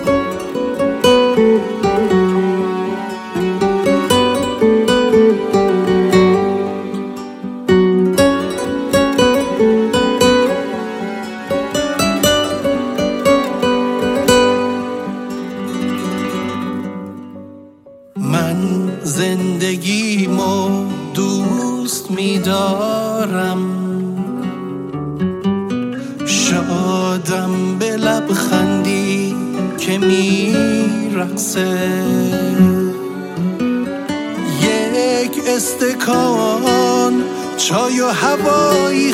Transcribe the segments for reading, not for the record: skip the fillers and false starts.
من زندگیمو دوست می‌دارم، شادم به لبخندی که میرقصه، یک استکان چای و هوایی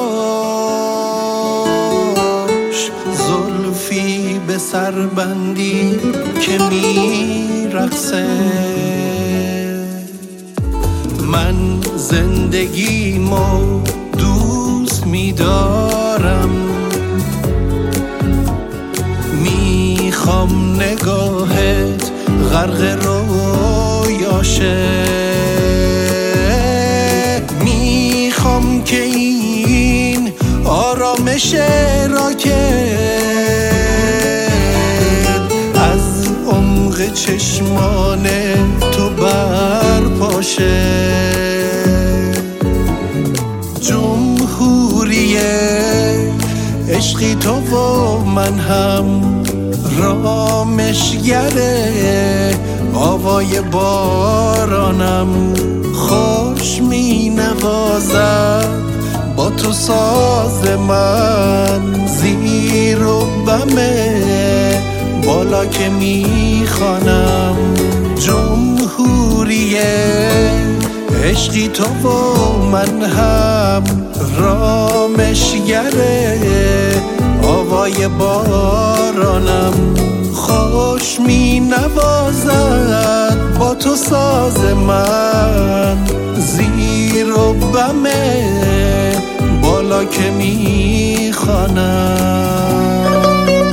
خوش، زلفی به سربندی که میرقصه. من زندگیمو دوست می‌دارم، میخوام نگاهت غرق رویاشه، میخوام که این آرامش راکت از عمق چشمان تو برپاشه. جمهوری عشقی تو و من هم، رامشگره آوای بارانم، خوش می نوازد با تو ساز من، زیر و بمه بالا که می خوانم. جمهوری عشقی تو و من هم، رامشگره آوای بارانم، خوش می نوازد با تو ساز من، زیر و بمه بالا که می خوانم.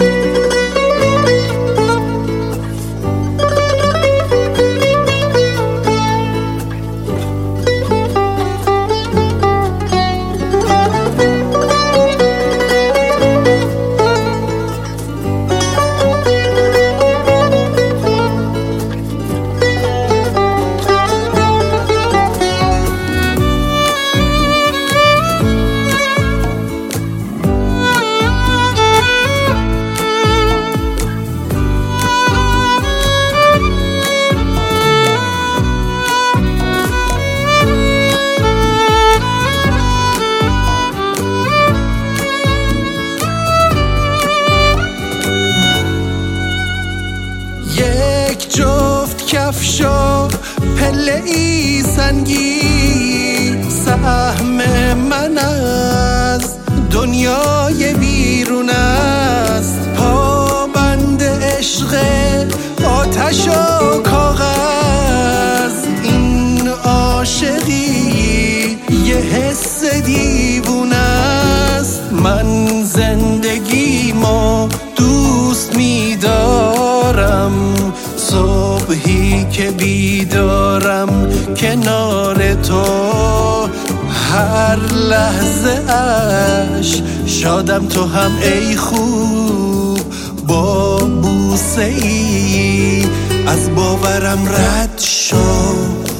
جفت کفشا پله ای سنگی، سهم من از دنیای بیرون است، پابند عشق آتش و کاغذ، این عاشقی یه حس دیوونه است. من زندگیمو دوست می‌دارم، صبحی که بیدارم کنار تو، هر لحظه اش شادم تو هم ای خوب، با بوسه ای از باورم رد شو.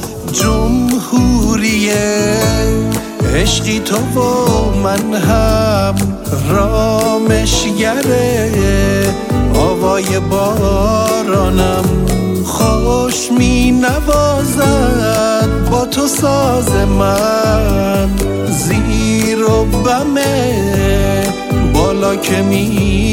جمهوری عشقی تو و من هم، رامشگره آوای بارانم، خوش می نوازد با تو ساز من، زیر و بمه بالا که می